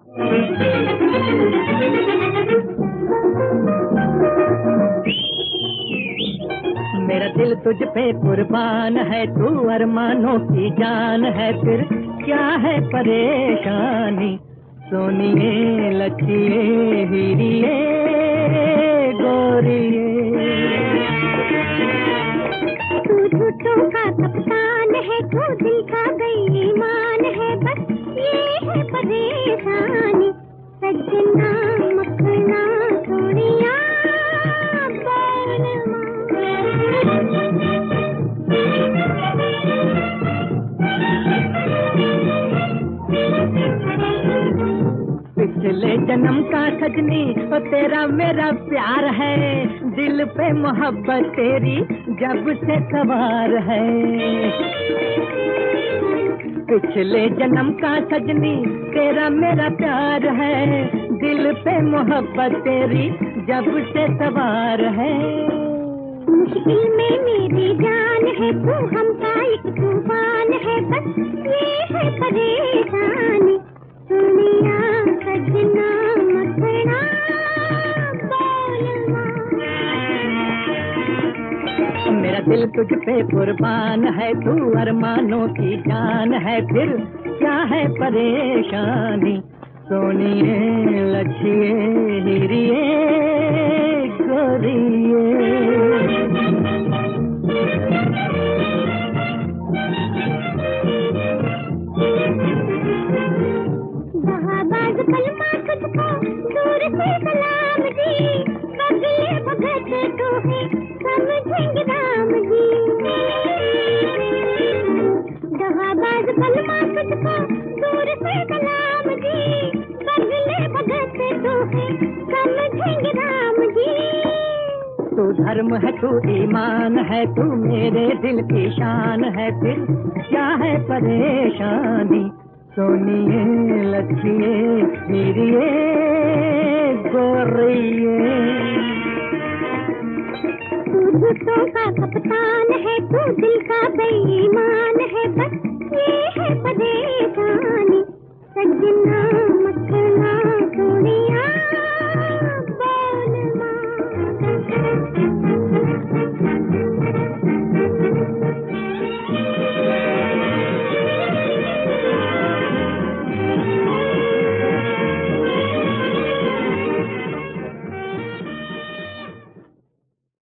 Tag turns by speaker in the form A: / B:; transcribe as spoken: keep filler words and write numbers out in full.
A: मेरा दिल तुझ पे कुर्बान है, तू अरमानों की जान है, फिर क्या है परेशानी? सोनिए लखिए हीरिए गोरिए,
B: तू झूठों का कप्तान है, तू दिल का बेईमान है, बस ये है परेशानी। सजना मखना सोनिया
A: पिछले जन्म का सजनी ओ तेरा मेरा प्यार है, दिल पे मोहब्बत तेरी जब से सवार है। पिछले जन्म का सजनी तेरा मेरा प्यार है, दिल पे मोहब्बत तेरी जब से सवार है।
B: मुश्किल में मेरी जान है, तू हमका एक तूफान है, बस ये है परेशानी। दुनिया सजना मखना
A: मेरा दिल तुझ पे कुर्बान है, तू अरमानों की जान है, फिर क्या है परेशानी? सोनिए लखिए हीरिए गोरिए,
B: बहाबाज कलमा तुझको दूर से सलाम जी, बगले भगत तो है समझेंगे राम जी। बहाबाज कलमा तुझको दूर से सलाम जी, बगले भगत तो है समझेंगे राम जी।
A: तू धर्म है, तू ईमान है, तू मेरे दिल की शान है, फिर क्या है परेशानी? सोनिए लखिए हीरिए गोरिए,
B: तू झूठों का कप्तान है, तू दिल का बेईमान है, बस ये है परेशानी। सजना